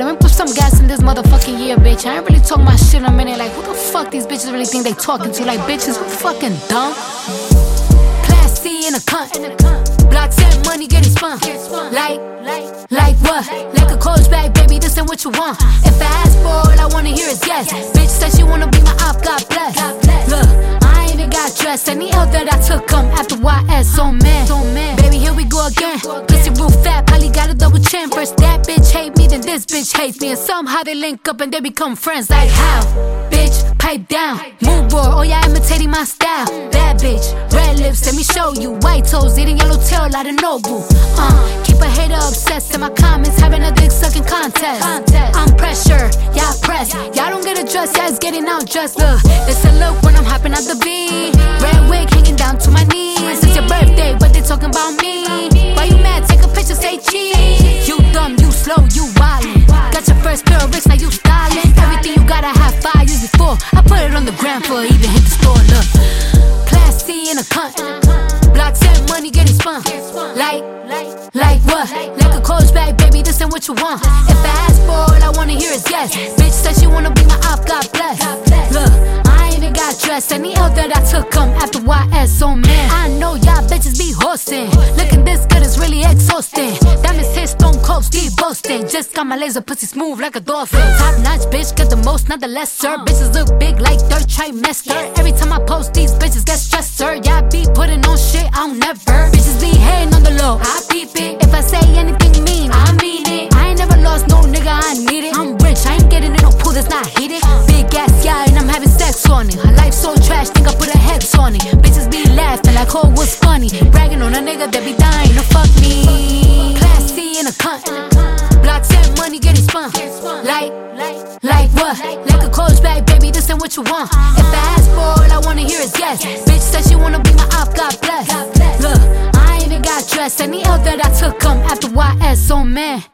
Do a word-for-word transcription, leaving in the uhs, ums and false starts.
let me put some gas in this motherfucking year, bitch. I ain't really talking my shit in a minute. Like, who the fuck these bitches really think they talking to? Like, bitches, who fucking dumb? Class C in a cunt. Blocks and money getting spun. Like, like what? Like a coach bag, baby, this ain't what you want. If I ask for all I wanna hear is yes. Bitch said she wanna be my op, God bless. Look, I ain't even got dressed. Any L that I took come after Y S, so man. Baby, here we go again. Pussy real fat, probably got a double chin. First that bitch hate me, then this bitch hates me. And somehow they link up and they become friends. Like how? Bitch, pipe down. Move board, oh yeah, imitating my style. Bad bitch, red lips, let me show you. White toes, eating yellow tail like a Nobu. Uh, keep a hater obsessed in my comments, having a dick sucking contest. I'm pressure, y'all press. Y'all don't get a dress, y'all is getting out dressed. Look, it's a look when I'm hopping out the V. Red wig hanging down to my knees. It's your birthday, but they talking about me. Why you mad? Take a picture, say cheese. You dumb, you slow, you wildin'. Got your first pair of ricks, now you stylin'. Everything you gotta have five years before. I put it on the gram for even hit the store. Look, Class C in a cunt. Blocks and money getting spun. Like, like what? Like a coach bag, baby, this ain't what you want. If I ask for all I wanna hear is yes. Bitch said she wanna be my op, God bless. Look, I ain't even got dressed. Any L that I took come after Y S, so man. I know y'all bitches be hosting. Looking this good is really exhausting. Diamonds hit stone cold, Steve boasting. Just got my laser pussy smooth like a dolphin. Top notch bitch, get the most, not the lesser. Bitches look big like third trimester. Every time I post, these bitches get stressed, sir. Y'all be putting on shit, I don't never. Bitches be hating on the low, I peep it. If I say anything mean, I mean it. I ain't never lost no nigga, I need it. I'm rich, I ain't getting in no pool that's not heated. Big ass, yeah, and I'm having sex on it. Her life so trash, think I put a hex on it. Bitches be laughing like, oh, what's funny? Bragging on a nigga that be dying to fuck me. Class C in a cunt. Blocks and money getting spun. Like, like what? Like a coach bag, baby, this ain't what you want. If I ask for all I wanna hear is yes. Bitch said she wanna be my op, God bless. Look, I ain't even got dressed. Any L that I took come after Y S, so man.